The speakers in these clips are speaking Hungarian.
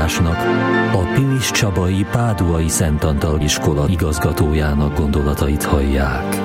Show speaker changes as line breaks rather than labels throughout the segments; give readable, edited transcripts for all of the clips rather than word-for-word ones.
Andrásnak, a Pilis Csabai Páduai Szent Antal iskola igazgatójának gondolatait hallják.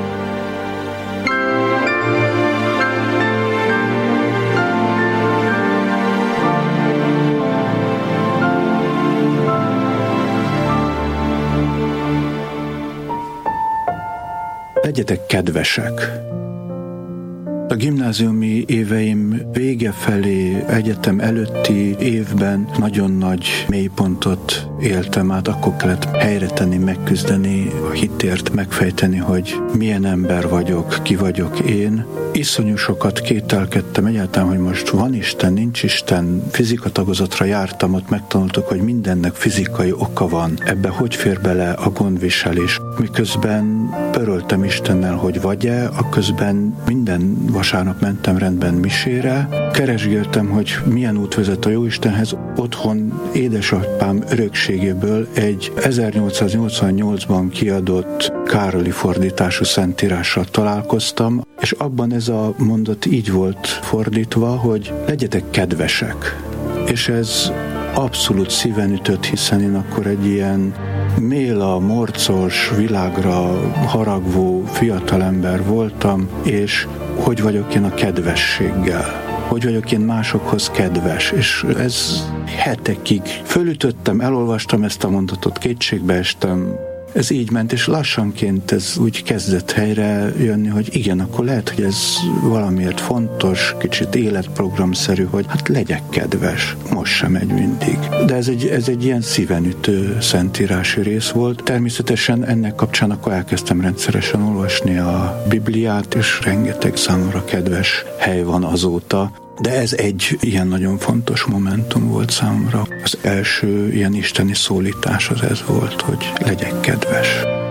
Legyetek kedvesek! A gimnáziumi éveim vége felé, egyetem előtti évben nagyon nagy mélypontot éltem át, akkor kellett helyre tenni, megküzdeni a hitért, megfejteni, hogy milyen ember vagyok, ki vagyok én. Iszonyú sokat kételkedtem egyáltalán, hogy most van Isten, nincs Isten. Fizikatagozatra jártam, ott megtanultuk, hogy mindennek fizikai oka van. Ebbe hogy fér bele a gondviselés? Miközben pöröltem Istennel, hogy vagy-e, akközben minden vasárnap mentem rendben misére. Keresgéltem, hogy milyen út vezet a Jóistenhez. Otthon édesapám örökségéből egy 1888-ban kiadott Károli fordítású szentírással találkoztam, és abban ez a mondat így volt fordítva, hogy legyetek kedvesek. És ez abszolút szíven ütött, hiszen én akkor egy ilyen méla, morcos, világra haragvó fiatalember voltam, és hogy vagyok én a kedvességgel? Hogy vagyok én másokhoz kedves? És ez hetekig fölütöttem, elolvastam ezt a mondatot, kétségbe estem. Ez így ment, és lassanként ez úgy kezdett helyre jönni, hogy igen, akkor lehet, hogy ez valamiért fontos, kicsit életprogramszerű, hogy hát legyek kedves. Most sem megy mindig. De ez egy ilyen szívenütő szentírási rész volt. Természetesen ennek kapcsán akkor elkezdtem rendszeresen olvasni a Bibliát, és rengeteg számomra kedves hely van azóta. De ez egy ilyen nagyon fontos momentum volt számomra. Az első ilyen isteni szólítás az ez volt, hogy legyek kedves.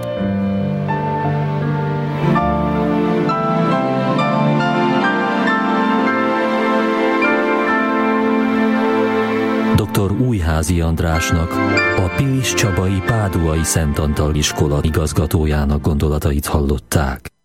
Dr. Újházi Andrásnak, a Pilis Csabai Páduai Szent Antal iskola igazgatójának gondolatait hallották.